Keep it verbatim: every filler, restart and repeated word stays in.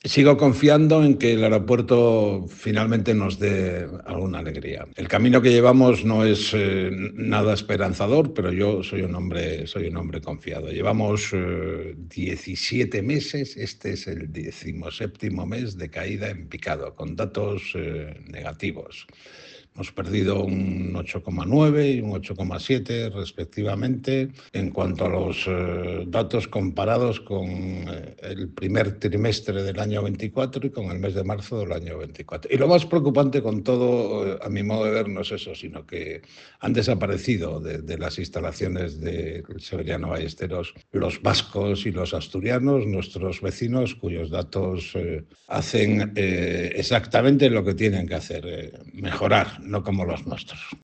Sigo confiando en que el aeropuerto finalmente nos dé alguna alegría. El camino que llevamos no es eh, nada esperanzador, pero yo soy un hombre, soy un hombre confiado. Llevamos eh, diecisiete meses, este es el decimoséptimo mes de caída en picado, con datos eh, negativos. Hemos perdido un ocho coma nueve y un ocho coma siete respectivamente en cuanto a los eh, datos comparados con eh, el primer trimestre del año veinticuatro y con el mes de marzo del año veinticuatro. Y lo más preocupante con todo, eh, a mi modo de ver, no es eso, sino que han desaparecido de, de las instalaciones de Severiano Ballesteros los vascos y los asturianos, nuestros vecinos, cuyos datos eh, hacen eh, exactamente lo que tienen que hacer, eh, mejorar, no como los nuestros.